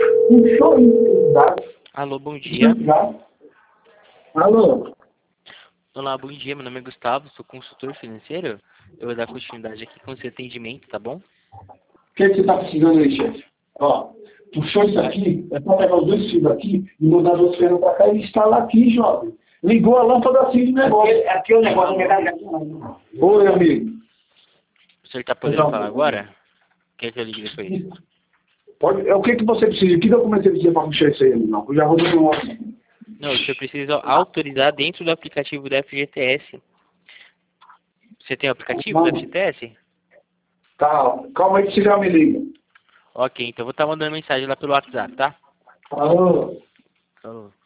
Puxou isso, tá? Alô, bom dia. Alô? Olá, bom dia. Meu nome é Gustavo, sou consultor financeiro. Eu vou dar continuidade aqui com o seu atendimento, tá bom? O que você tá precisando aí, chefe? Ó, puxou isso aqui, é pra pegar os dois fios aqui e mandar os ferros pra cá e instalar aqui, jovem. Ligou a lâmpada assim de negócio. Aqui o negócio não é. Oi, amigo. O senhor tá podendo falar agora? Quer que eu ligue depois? Pode, o que você precisa? Que documento você precisa para puxar isso aí, não? Eu já vou no outro. Não, o senhor precisa autorizar dentro do aplicativo da FGTS. Você tem o aplicativo da FGTS? Tá, calma aí que você já me liga. Ok, então eu vou estar mandando mensagem lá pelo WhatsApp, tá? Alô? Falou.